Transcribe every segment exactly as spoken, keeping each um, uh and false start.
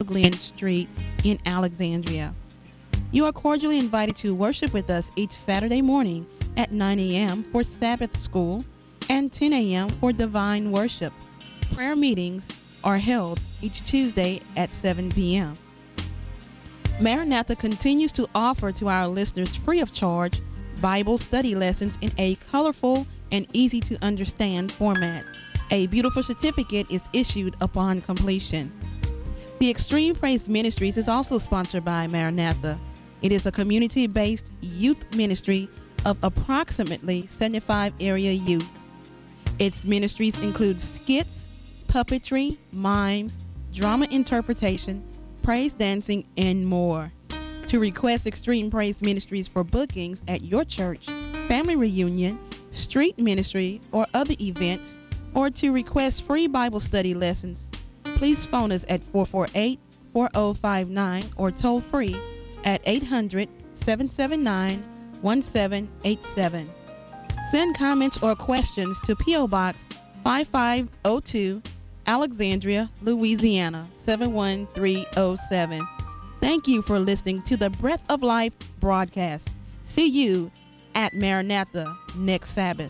Glen Street in Alexandria. You are cordially invited to worship with us each Saturday morning at nine a.m. for Sabbath School and ten a.m. for Divine Worship. Prayer meetings are held each Tuesday at seven p.m. Maranatha continues to offer to our listeners free of charge Bible study lessons in a colorful and easy to understand format. A beautiful certificate is issued upon completion. The Extreme Praise Ministries is also sponsored by Maranatha. It is a community-based youth ministry of approximately seventy-five area youth. Its ministries include skits, puppetry, mimes, drama interpretation, praise dancing, and more. To request Extreme Praise Ministries for bookings at your church, family reunion, street ministry, or other events, or to request free Bible study lessons, please phone us at four four eight, four zero five nine or toll free at eight hundred, seven seven nine, one seven eight seven. Send comments or questions to P O. Box five five zero two, Alexandria, Louisiana seven one three zero seven. Thank you for listening to the Breath of Life broadcast. See you at Maranatha next Sabbath.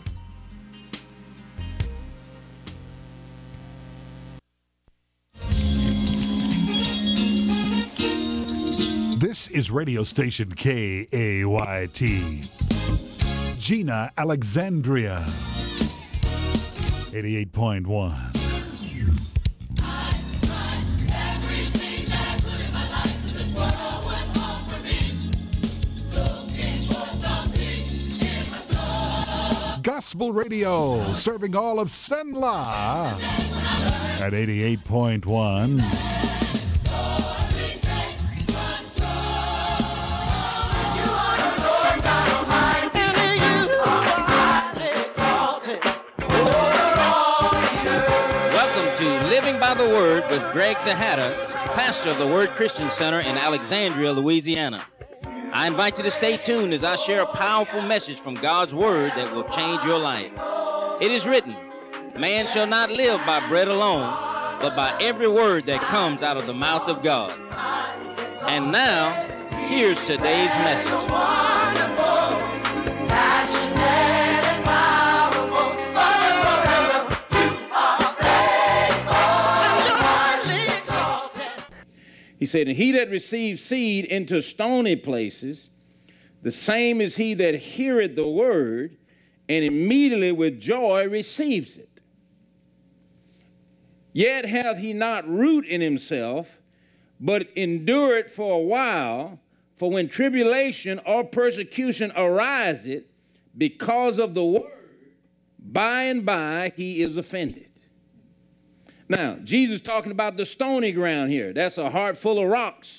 This is radio station K A Y T. Gina, Alexandria. eighty-eight point one. Gospel Radio, serving all of Senla at eighty-eight point one. Living by the Word with Greg Tejada, pastor of the Word Christian Center in Alexandria, Louisiana. I invite you to stay tuned as I share a powerful message from God's Word that will change your life. It is written, man shall not live by bread alone, but by every word that comes out of the mouth of God. And now, here's today's message. He said, and he that receives seed into stony places, the same is he that heareth the word, and immediately with joy receives it. Yet hath he not root in himself, but endureth for a while. For when tribulation or persecution ariseth because of the word, by and by he is offended. Now, Jesus talking about the stony ground here. That's a heart full of rocks.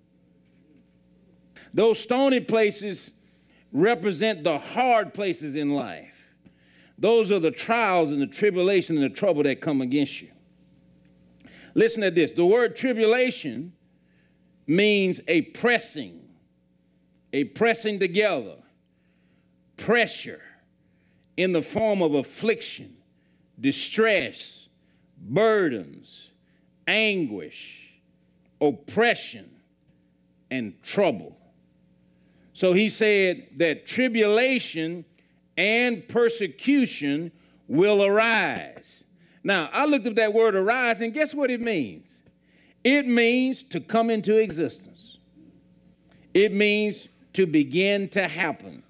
Those stony places represent the hard places in life. Those are the trials and the tribulation and the trouble that come against you. Listen to this. The word tribulation means a pressing, a pressing together, pressure in the form of affliction, distress, burdens, anguish, oppression, and trouble. So he said that tribulation and persecution will arise. Now, I looked up that word arise, and guess what it means? It means to come into existence. It means to begin to happen.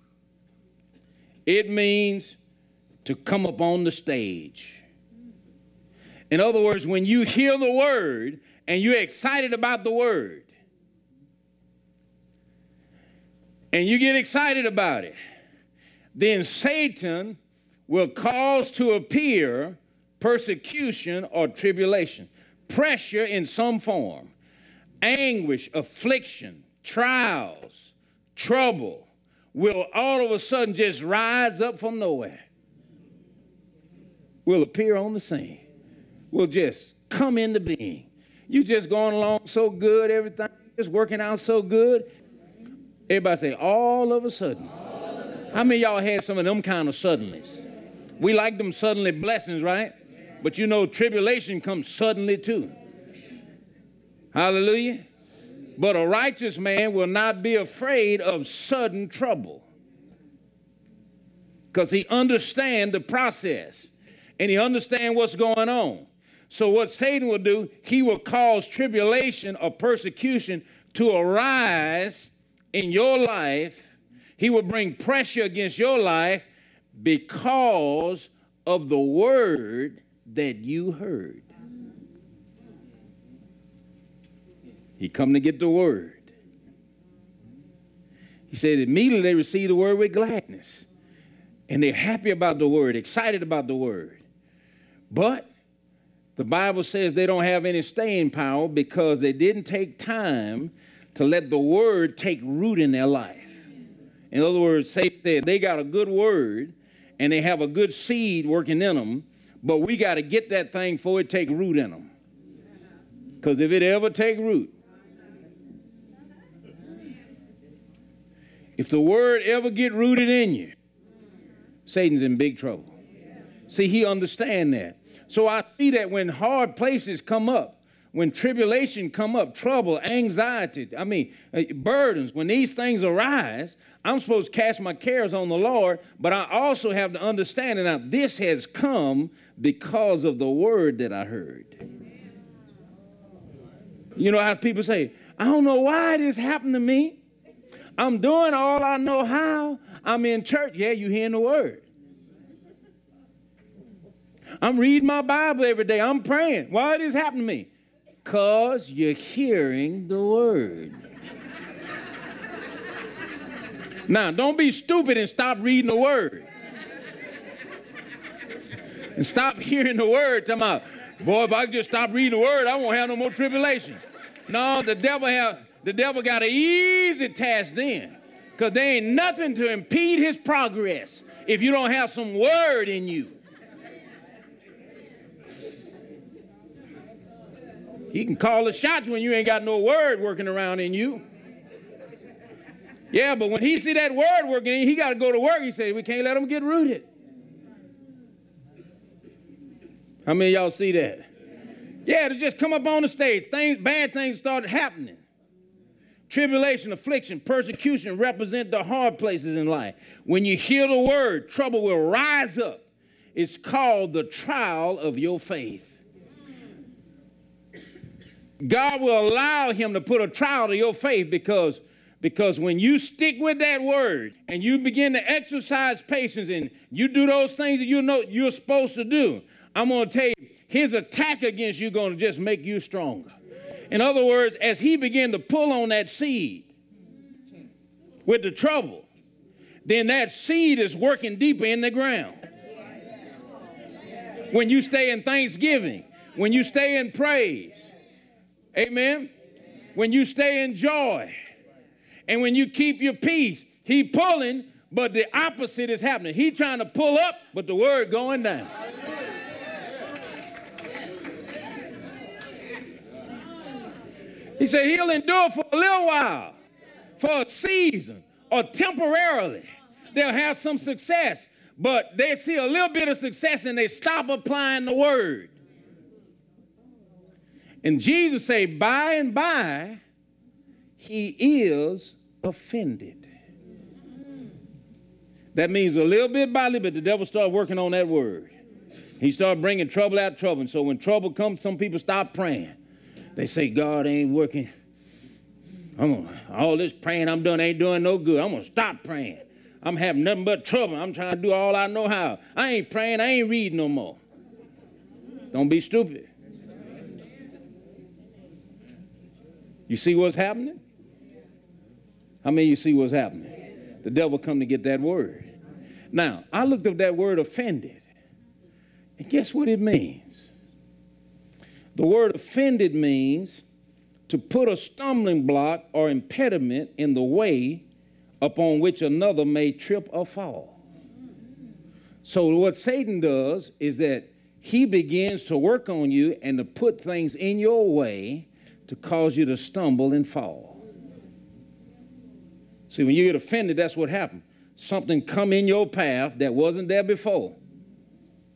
It means to come up on the stage. In other words, when you hear the word and you're excited about the word, and you get excited about it, then Satan will cause to appear persecution or tribulation, pressure in some form, anguish, affliction, trials, trouble will all of a sudden just rise up from nowhere, will appear on the scene. Will just come into being. You just going along so good, everything is working out so good. Everybody say, all of a sudden. How many of y'all had some of them kind of suddenlies? We like them suddenly blessings, right? But you know, tribulation comes suddenly too. Hallelujah. But a righteous man will not be afraid of sudden trouble because he understands the process and he understands what's going on. So what Satan will do, he will cause tribulation or persecution to arise in your life. He will bring pressure against your life because of the word that you heard. He come to get the word. He said immediately they received the word with gladness. And they're happy about the word, excited about the word. But the Bible says they don't have any staying power because they didn't take time to let the word take root in their life. In other words, Satan said they got a good word and they have a good seed working in them, but we got to get that thing before it take root in them. Because if it ever take root, if the word ever get rooted in you, Satan's in big trouble. See, he understands that. So I see that when hard places come up, when tribulation come up, trouble, anxiety, I mean, uh, burdens, when these things arise, I'm supposed to cast my cares on the Lord, but I also have to understand that this has come because of the word that I heard. You know how people say, I don't know why this happened to me. I'm doing all I know how. I'm in church. Yeah, you hearing the word. I'm reading my Bible every day. I'm praying. Why did this happen to me? Because you're hearing the word. Now, don't be stupid and stop reading the word. And stop hearing the word. Talking about, boy, if I could just stop reading the word, I won't have no more tribulation. No, the devil have the devil got an easy task then. Because there ain't nothing to impede his progress if you don't have some word in you. He can call the shots when you ain't got no word working around in you. Yeah, but when he see that word working in you, he got to go to work. He says, we can't let him get rooted. How many of y'all see that? Yeah, to just come up on the stage, things, bad things started happening. Tribulation, affliction, persecution represent the hard places in life. When you hear the word, trouble will rise up. It's called the trial of your faith. God will allow him to put a trial to your faith because, because when you stick with that word and you begin to exercise patience and you do those things that you know you're supposed to do, I'm going to tell you, his attack against you is going to just make you stronger. In other words, as he began to pull on that seed with the trouble, then that seed is working deeper in the ground. When you stay in thanksgiving, when you stay in praise, amen, when you stay in joy, and when you keep your peace, he pulling, but the opposite is happening. He trying to pull up, but the word going down. He said he'll endure for a little while, for a season, or temporarily. They'll have some success, but they see a little bit of success and they stop applying the word. And Jesus said, by and by, he is offended. That means a little bit by little bit, the devil started working on that word. He started bringing trouble out of trouble. And so when trouble comes, some people stop praying. They say, God ain't working. I'm gonna, all this praying I'm doing ain't doing no good. I'm going to stop praying. I'm having nothing but trouble. I'm trying to do all I know how. I ain't praying. I ain't reading no more. Don't be stupid. You see what's happening? How many of you see what's happening? The devil come to get that word. Now, I looked up that word offended. And guess what it means? The word offended means to put a stumbling block or impediment in the way upon which another may trip or fall. So what Satan does is that he begins to work on you and to put things in your way to cause you to stumble and fall. See, when you get offended, that's what happened. Something come in your path that wasn't there before.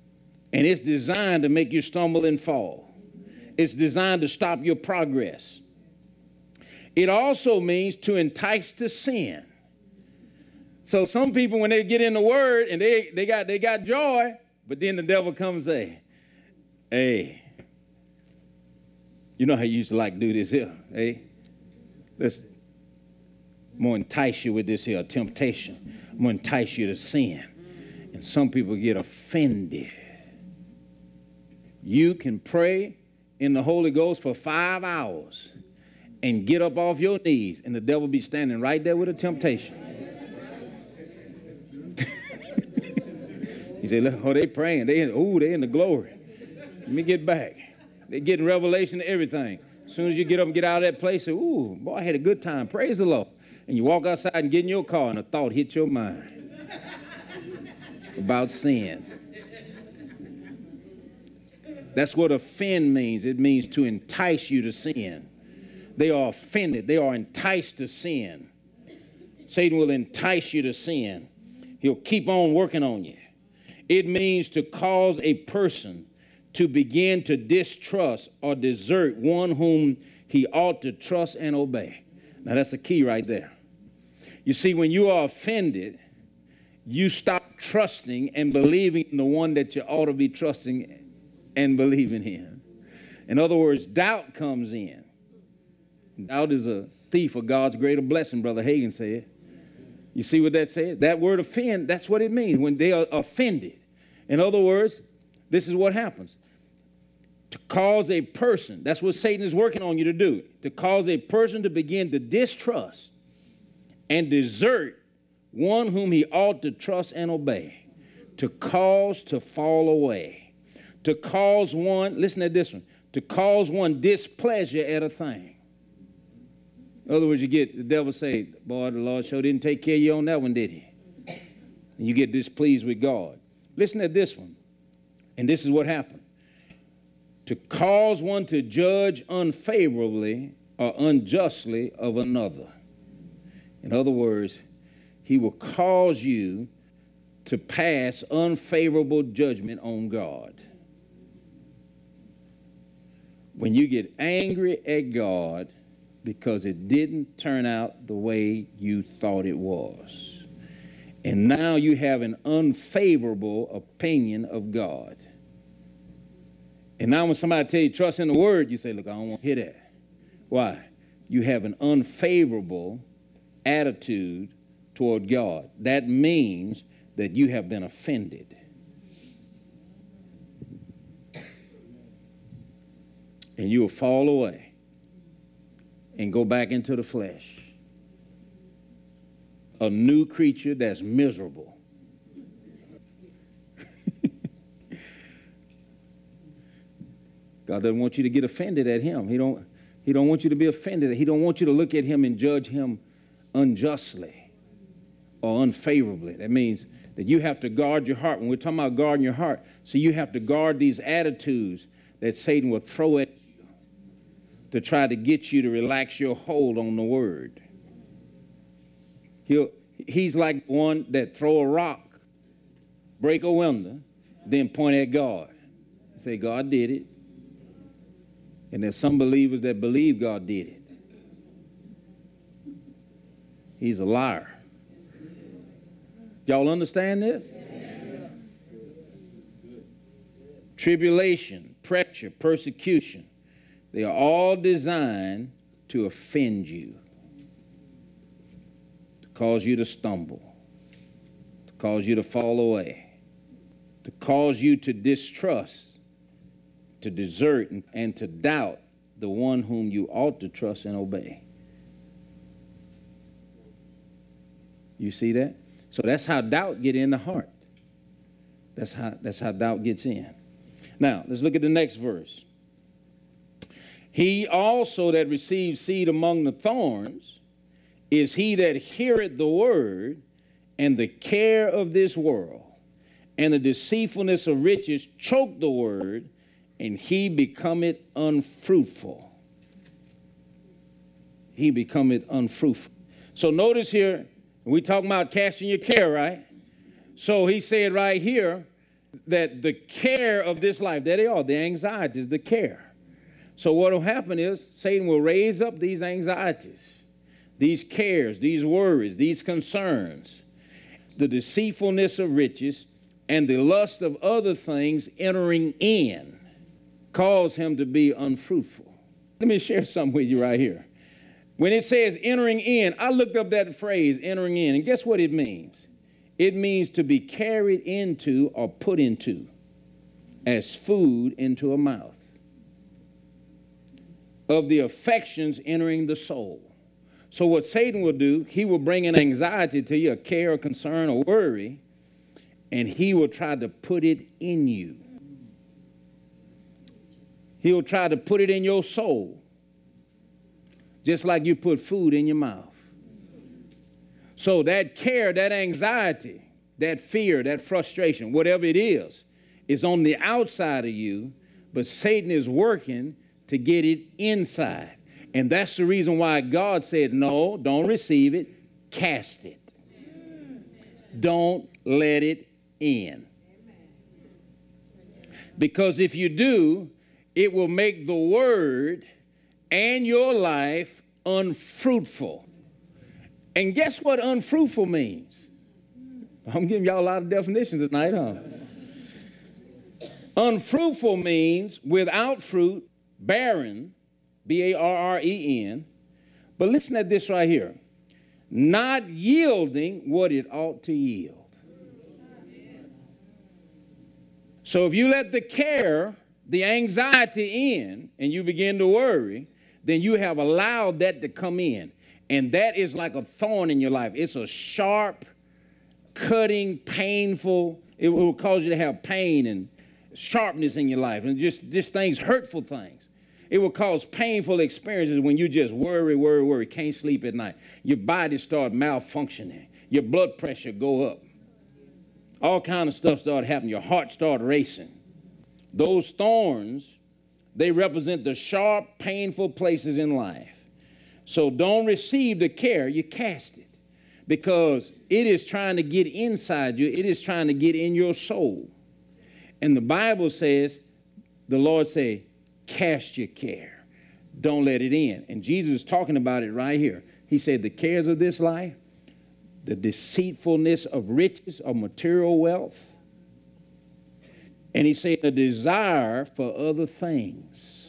And it's designed to make you stumble and fall. It's designed to stop your progress. It also means to entice to sin. So some people, when they get in the word and they, they got they got joy, but then the devil comes and say, hey, you know how you used to like to do this here, hey? Let's more entice you with this here temptation. I'm gonna entice you to sin. And some people get offended. You can pray in the Holy Ghost for five hours and get up off your knees, and the devil be standing right there with a temptation. You say, look, oh, they praying. They in, ooh, they in the glory. Let me get back. They getting revelation of everything. As soon as you get up and get out of that place, say, ooh, boy, I had a good time. Praise the Lord. And you walk outside and get in your car, and a thought hit your mind about sin. That's what offend means. It means to entice you to sin. They are offended. They are enticed to sin. Satan will entice you to sin. He'll keep on working on you. It means to cause a person to begin to distrust or desert one whom he ought to trust and obey. Now, that's the key right there. You see, when you are offended, you stop trusting and believing in the one that you ought to be trusting and believing in. In other words, doubt comes in. Doubt is a thief of God's greater blessing, Brother Hagin said. You see what that said? That word offend, that's what it means, when they are offended. In other words, this is what happens. To cause a person, that's what Satan is working on you to do, to cause a person to begin to distrust and desert one whom he ought to trust and obey, to cause to fall away, to cause one, listen to this one, to cause one displeasure at a thing. In other words, you get, the devil say, boy, the Lord sure didn't take care of you on that one, did he? And you get displeased with God. Listen to this one. And this is what happened. To cause one to judge unfavorably or unjustly of another. In other words, he will cause you to pass unfavorable judgment on God. When you get angry at God because it didn't turn out the way you thought it was. And now you have an unfavorable opinion of God. And now when somebody tell you trust in the word, you say, look, I don't want to hear that. Why? You have an unfavorable attitude toward God. That means that you have been offended. And you will fall away and go back into the flesh. A new creature that's miserable. God doesn't want you to get offended at him. He don't, he don't want you to be offended. He don't want you to look at him and judge him unjustly or unfavorably. That means that you have to guard your heart. When we're talking about guarding your heart, so you have to guard these attitudes that Satan will throw at you to try to get you to relax your hold on the word. He'll, he's like one that throw a rock, break a window, then point at God. Say, God did it. And there's some believers that believe God did it. He's a liar. Y'all understand this? Tribulation, pressure, persecution, they are all designed to offend you, to cause you to stumble, to cause you to fall away, to cause you to distrust, to desert, and, and to doubt the one whom you ought to trust and obey. You see that? So that's how doubt gets in the heart. That's how, that's how doubt gets in. Now, let's look at the next verse. He also that receives seed among the thorns is he that heareth the word, and the care of this world and the deceitfulness of riches choke the word, and he becometh unfruitful. He becometh unfruitful. So notice here, we talking about casting your care, right? So he said right here that the care of this life, there they are, the anxieties, the care. So what will happen is Satan will raise up these anxieties, these cares, these worries, these concerns, the deceitfulness of riches, and the lust of other things entering in, cause him to be unfruitful. Let me share something with you right here. When it says entering in, I looked up that phrase, entering in, and guess what it means? It means to be carried into or put into as food into a mouth. Of the affections entering the soul. So what Satan will do, he will bring an anxiety to you, a care, a concern, or worry, and he will try to put it in you. He'll try to put it in your soul, just like you put food in your mouth. So that care, that anxiety, that fear, that frustration, whatever it is, is on the outside of you, but Satan is working to get it inside. And that's the reason why God said, no, don't receive it, cast it. Don't let it in. Because if you do, it will make the word and your life unfruitful. And guess what unfruitful means? I'm giving y'all a lot of definitions tonight, huh? Unfruitful means without fruit, barren, B A R R E N. But listen at this right here. Not yielding what it ought to yield. So if you let the care, the anxiety in, and you begin to worry, then you have allowed that to come in. And that is like a thorn in your life. It's a sharp, cutting, painful, it will cause you to have pain and sharpness in your life, and just, just things, hurtful things. It will cause painful experiences when you just worry, worry, worry, can't sleep at night. Your body start malfunctioning. Your blood pressure go up. All kind of stuff start happening. Your heart start racing. Those thorns, they represent the sharp, painful places in life. So don't receive the care, you cast it. Because it is trying to get inside you. It is trying to get in your soul. And the Bible says, the Lord say, cast your care. Don't let it in. And Jesus is talking about it right here. He said the cares of this life, the deceitfulness of riches, of material wealth. And he said the desire for other things.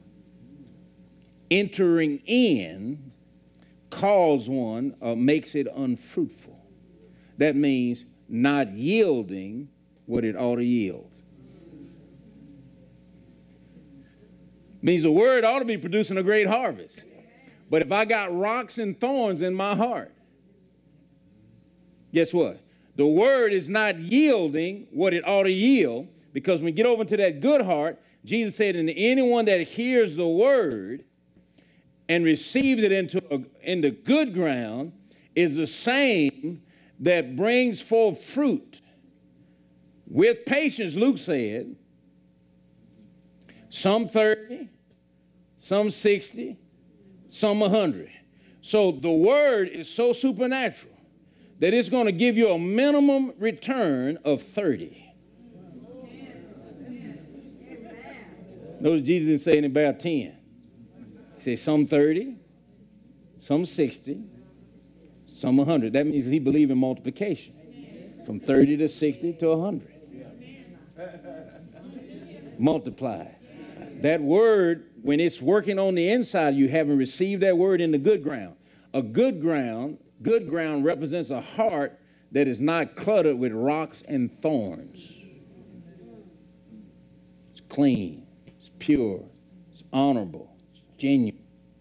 Entering in cause one or makes it unfruitful. That means not yielding what it ought to yield. Means the word ought to be producing a great harvest. But if I got rocks and thorns in my heart, guess what? The word is not yielding what it ought to yield, because when we get over to that good heart, Jesus said, and anyone that hears the word and receives it into, a, into good ground is the same that brings forth fruit. With patience, Luke said, some thirty, some sixty, some one hundred. So the word is so supernatural that it's going to give you a minimum return of thirty. Notice Jesus didn't say anything about ten. He said some thirty, some sixty, some one hundred. That means he believed in multiplication from thirty to sixty to one hundred. Multiply. That word, when it's working on the inside, you haven't received that word in the good ground. A good ground, good ground represents a heart that is not cluttered with rocks and thorns. It's clean, it's pure, it's honorable, it's genuine.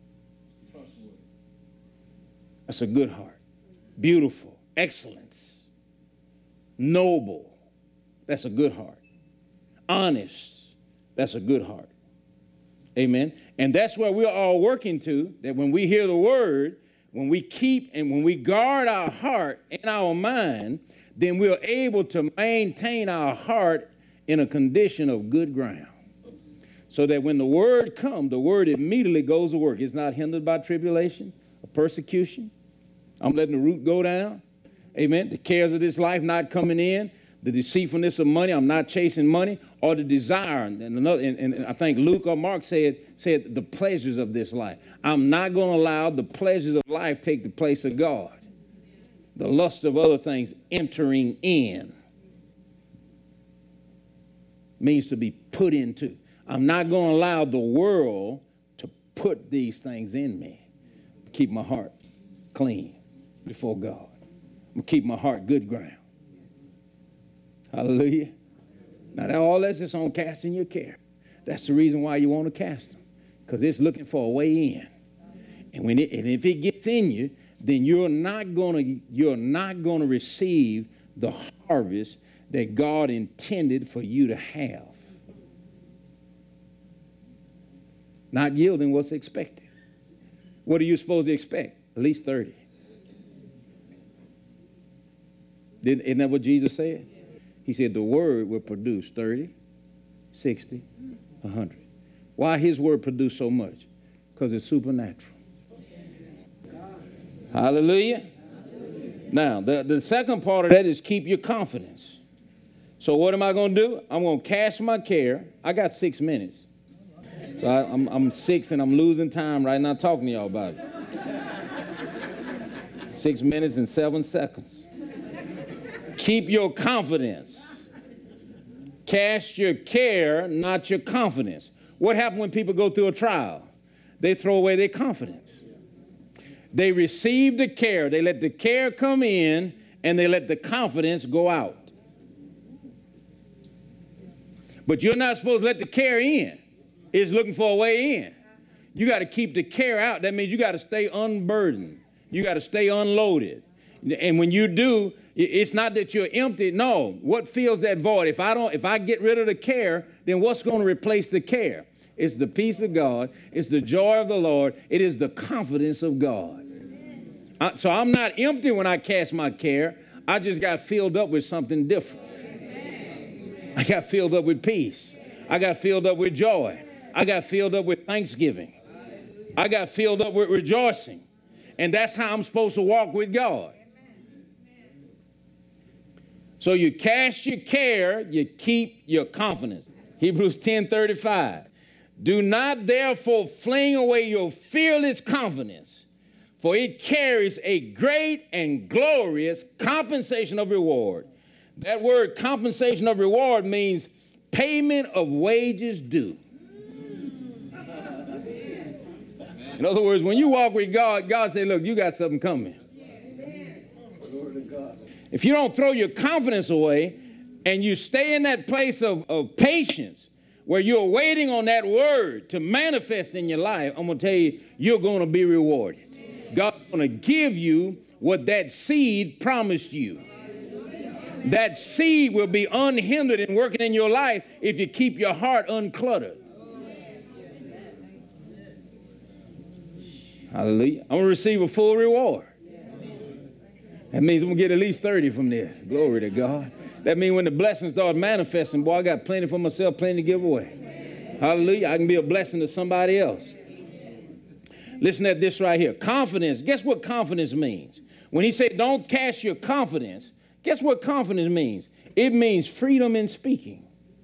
That's a good heart. Beautiful, excellence, noble. That's a good heart. Honest. That's a good heart. Amen. And that's where we're all working to, that when we hear the word, when we keep and when we guard our heart and our mind, then we're able to maintain our heart in a condition of good ground. So that when the word comes, the word immediately goes to work. It's not hindered by tribulation or persecution. I'm letting the root go down. Amen. The cares of this life not coming in. the deceitfulness of money. I'm not chasing money, or the desire. And, another, and, and I think Luke or Mark said, said the pleasures of this life. I'm not going to allow the pleasures of life take the place of God. The lust of other things entering in means to be put into. I'm not going to allow the world to put these things in me. Keep my heart clean before God. I'm going to keep my heart good ground. Hallelujah. Now, that, all that's just on casting your care. That's the reason why you want to cast them, because it's looking for a way in. And when it, and if it gets in you, then you're not going to you're not going to receive the harvest that God intended for you to have. Not yielding what's expected. What are you supposed to expect? At least thirty. Didn't, isn't that what Jesus said? He said the word will produce thirty, sixty, one hundred. Why his word produce so much? Because it's supernatural. Hallelujah. Now, the, the second part of that is keep your confidence. So what am I going to do? I'm going to cast my care. I got six minutes. So I, I'm, I'm six and I'm losing time right now talking to y'all about it. Six minutes and seven seconds. Keep your confidence. Cast your care, not your confidence. What happens when people go through a trial? They throw away their confidence. They receive the care. They let the care come in, and they let the confidence go out. But you're not supposed to let the care in. It's looking for a way in. You got to keep the care out. That means you got to stay unburdened. You got to stay unloaded. And when you do, it's not that you're empty. No. What fills that void? If I don't, if I get rid of the care, then what's going to replace the care? It's the peace of God. It's the joy of the Lord. It is the confidence of God. I, so I'm not empty when I cast my care. I just got filled up with something different. I got filled up with peace. I got filled up with joy. I got filled up with thanksgiving. I got filled up with rejoicing. And that's how I'm supposed to walk with God. So you cast your care, you keep your confidence. Hebrews ten thirty-five. Do not therefore fling away your fearless confidence, for it carries a great and glorious compensation of reward. That word compensation of reward means payment of wages due. In other words, when you walk with God, God says, look, you got something coming. If you don't throw your confidence away and you stay in that place of, of patience where you're waiting on that word to manifest in your life, I'm going to tell you, you're going to be rewarded. God's going to give you what that seed promised you. That seed will be unhindered in working in your life if you keep your heart uncluttered. Hallelujah. I'm going to receive a full reward. That means I'm going to get at least thirty from this. Glory to God. That means when the blessings start manifesting, boy, I got plenty for myself, plenty to give away. Hallelujah. I can be a blessing to somebody else. Listen at this right here. Confidence. Guess what confidence means? When he said don't cast your confidence, guess what confidence means? It means freedom in speaking.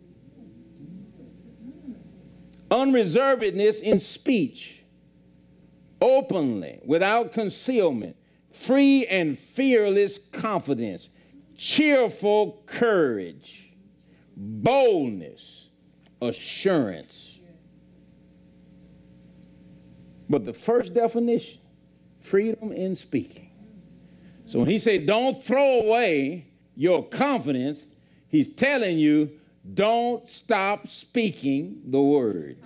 Unreservedness in speech. Openly, without concealment. Free and fearless confidence. Cheerful courage. Boldness. Assurance. But the first definition, freedom in speaking. So when he said don't throw away your confidence, he's telling you don't stop speaking the word.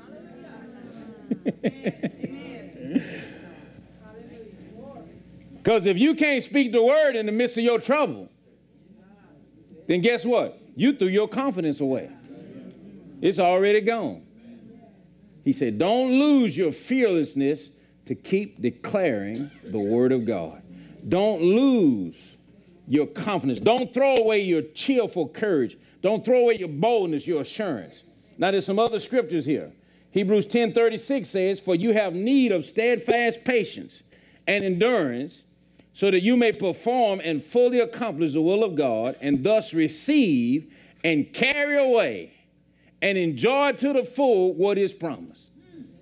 Because if you can't speak the word in the midst of your trouble, then guess what? You threw your confidence away. It's already gone. He said, don't lose your fearlessness to keep declaring the word of God. Don't lose your confidence. Don't throw away your cheerful courage. Don't throw away your boldness, your assurance. Now, there's some other scriptures here. Hebrews ten thirty-six says, for you have need of steadfast patience and endurance, so that you may perform and fully accomplish the will of God, and thus receive and carry away and enjoy to the full what is promised.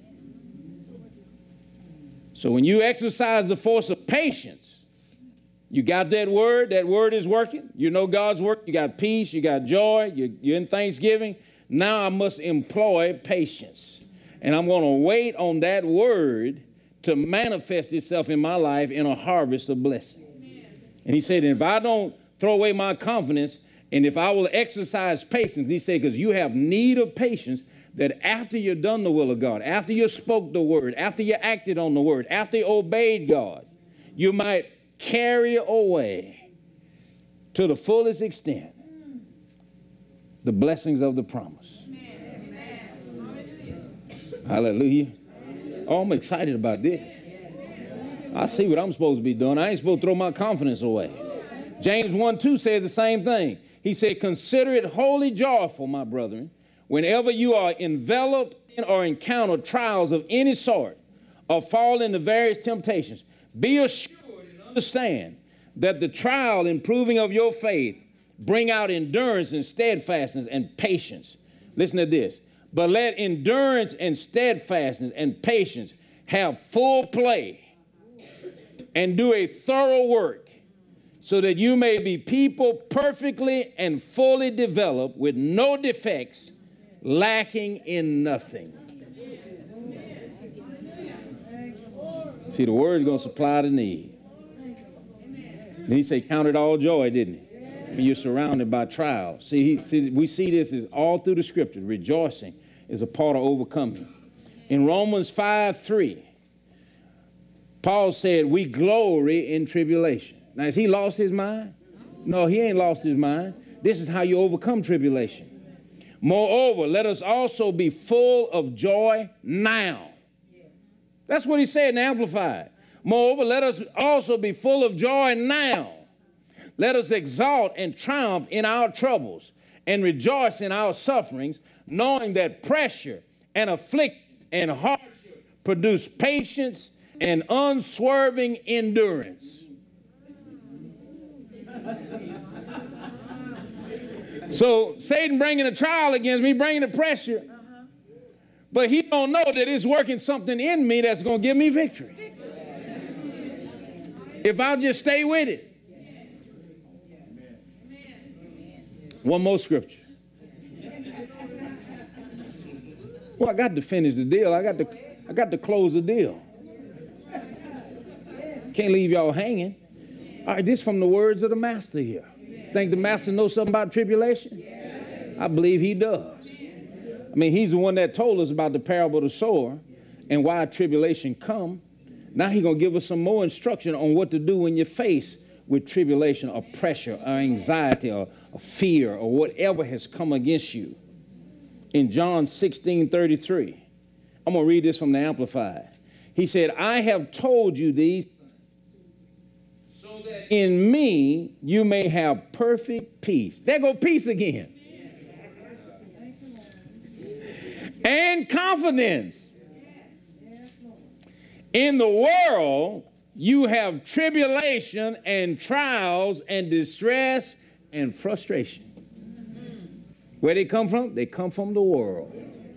So when you exercise the force of patience, you got that word, that word is working. You know God's work, you got peace, you got joy, you, you're in thanksgiving. Now I must employ patience. And I'm going to wait on that word to manifest itself in my life in a harvest of blessing. Amen. And he said, if I don't throw away my confidence, and if I will exercise patience, he said, because you have need of patience, that after you've done the will of God, after you spoke the word, after you acted on the word, after you obeyed God, you might carry away to the fullest extent the blessings of the promise. Amen. Hallelujah. Oh, I'm excited about this. I see what I'm supposed to be doing. I ain't supposed to throw my confidence away. James one two says the same thing. He said, consider it wholly joyful, my brethren, whenever you are enveloped in or encounter trials of any sort, or fall into various temptations. Be assured and understand that the trial and proving of your faith bring out endurance and steadfastness and patience. Listen to this. But let endurance and steadfastness and patience have full play, and do a thorough work, so that you may be people perfectly and fully developed with no defects, lacking in nothing. See, the word is going to supply the need. And he said, count it all joy, didn't he? When you're surrounded by trials. See, he, see, we see this is all through the scriptures. Rejoicing is a part of overcoming. In Romans five three, Paul said, we glory in tribulation. Now, has he lost his mind? No, he ain't lost his mind. This is how you overcome tribulation. Moreover, let us also be full of joy now. That's what he said in the Amplified. Moreover, let us also be full of joy now. Let us exalt and triumph in our troubles and rejoice in our sufferings, knowing that pressure and affliction and hardship produce patience and unswerving endurance. So Satan bringing a trial against me, bringing the pressure, but he don't know that it's working something in me that's going to give me victory. If I'll just stay with it. One more scripture. Well, I got to finish the deal. I got to, I got to close the deal. Can't leave y'all hanging. All right, this from the words of the master here. Think the master knows something about tribulation? I believe he does. I mean, he's the one that told us about the parable of the sower and why tribulation come. Now he's going to give us some more instruction on what to do when you're faced with tribulation or pressure or anxiety or, or fear or whatever has come against you. In John sixteen thirty-three, I'm going to read this from the Amplified. He said, I have told you these so that in me you may have perfect peace. There go peace again. And confidence. In the world, you have tribulation and trials and distress and frustration. Where they come from? They come from the world.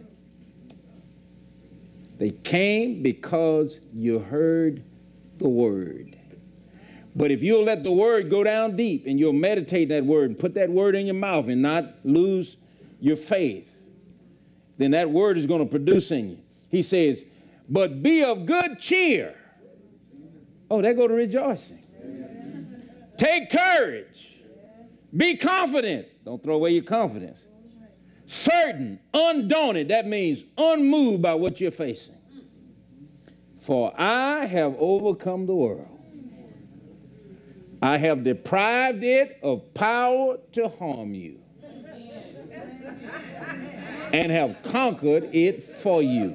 They came because you heard the word. But if you'll let the word go down deep and you'll meditate that word and put that word in your mouth and not lose your faith, then that word is going to produce in you. He says, but be of good cheer. Oh, there go to rejoicing. Take courage. Be confident. Don't throw away your confidence. Certain, undaunted, that means unmoved by what you're facing. For I have overcome the world. I have deprived it of power to harm you and have conquered it for you.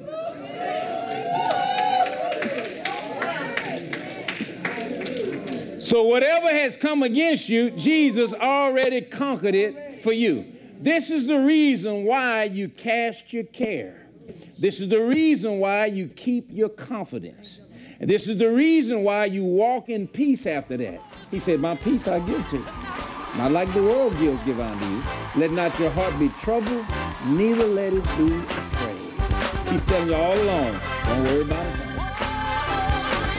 So whatever has come against you, Jesus already conquered it for you. This is the reason why you cast your care. This is the reason why you keep your confidence. And this is the reason why you walk in peace after that. He said, my peace I give to you. Not like the world gives, give unto you. Let not your heart be troubled, neither let it be afraid. He's telling you all along, don't worry about it.